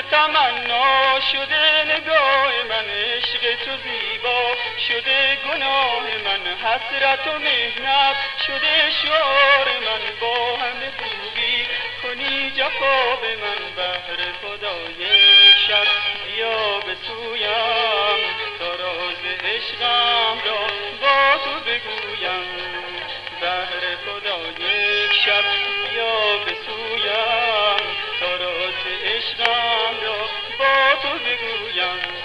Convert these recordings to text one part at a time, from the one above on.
تمنا شده نگاه من، عشق تو زیبا شده گناه من، حسرت و مهنت شده شعار من، با همه خوبی کنی جفا به من. بهر خدای شب بیا به سویم، تا راز عشقم را با تو بگویم. بهر خدای شب بیا به سویم، تا راز عشقم را با تو بگویم.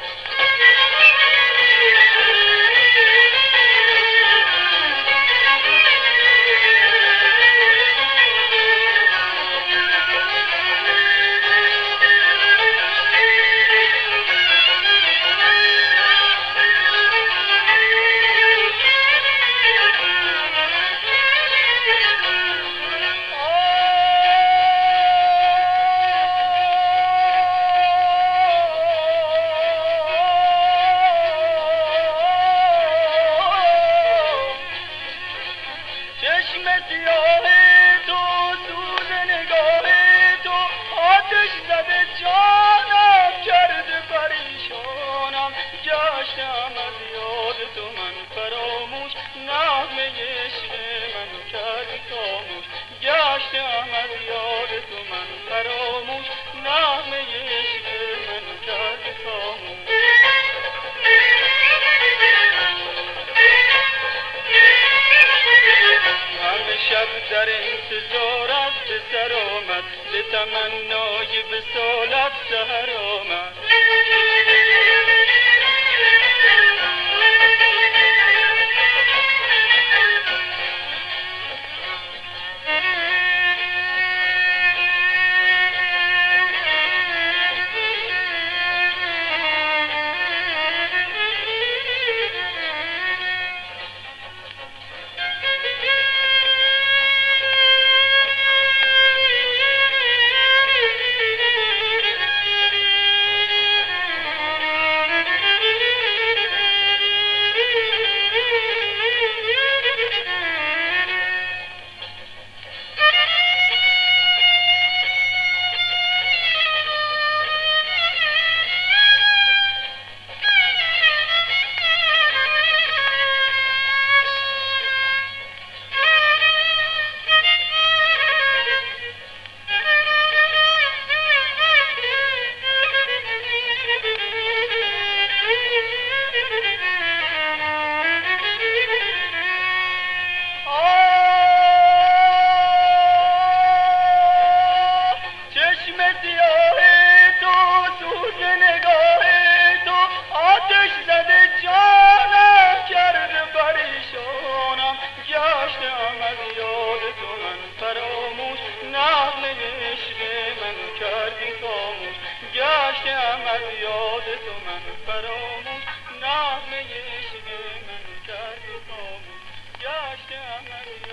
چشم سیاه تو، سوز نگاه تو، آتش زده جانم کرده پریشانم. گشتم از یاد تو من فراموش، نغمه عشق منو کردی خاموش. گشتم از یاد تو من فراموش، نغمه عشق منو کردی خاموش. شب در انتظارت به سر آمد، به تمنای وصالت سحر آمد. گشتم از یاد تو من فراموش، نغمه عشق من کردی خاموش. گشتم از